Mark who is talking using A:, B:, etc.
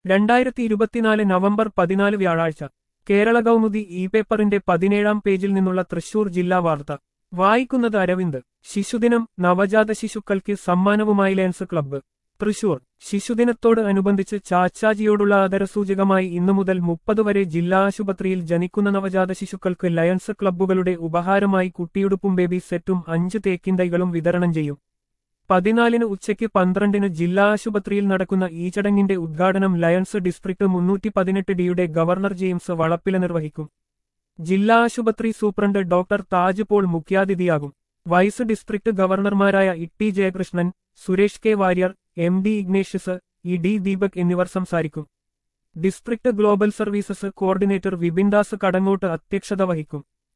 A: 2024 November 14 വ്യാഴാഴ്ച Kerala Kaumudi E പേപ്പറിന്റെ 17-ാം പേജിൽ നിന്നുള്ള തൃശൂർ ജില്ലാ വാർത്ത വായിക്കുന്നത് അരവിന്ദ്. ശിശുദിനം നവജാത ശിശുക്കൾക്ക് സമ്മാനവുമായി ലയൺസ് ക്ലബ്ബ്. തൃശൂർ ശിശുദിനത്തോട് അനുബന്ധിച്ച് ചാച്ചാജിയോടുള്ള ആദരസൂചകമായി ഇന്നു മുതൽ 30 വരെ ജില്ലാ ആശുപത്രിയിൽ ജനിക്കുന്ന നവജാത ശിശുക്കൾക്ക് ലയൺസ് ക്ലബ്ബുകളുടെ ഉപഹാരമായി കുട്ടിയുടുപ്പും ബേബി സെറ്റും 5 തേക്കിൻ തൈകളും വിതരണം ചെയ്യും. 14-ന് ഉച്ചയ്ക്ക് 12-ന് ജില്ലാ ആശുപത്രിയിൽ നടക്കുന്ന ഈ ചടങ്ങിന്റെ ഉദ്ഘാടനം ലയൺസ് ഡിസ്ട്രിക്ട് 318-ഡിയുടെ ഗവർണർ ജെയിംസ് വളപ്പില നിർവഹിക്കും. ജില്ലാ ആശുപത്രി സൂപ്രണ്ട് ഡോക്ടർ താജ് പോൾ മുഖ്യാതിഥിയാകും. വൈസ് ഡിസ്ട്രിക്ട് ഗവർണർമാരായ E T. Jayakrishnan, Suresh K Warrier, M D. Ignatius, E D. Deepak എന്നിവർ സംസാരിക്കും. District global services coordinator Vipindas Kadangot അധ്യക്ഷത വഹിക്കും.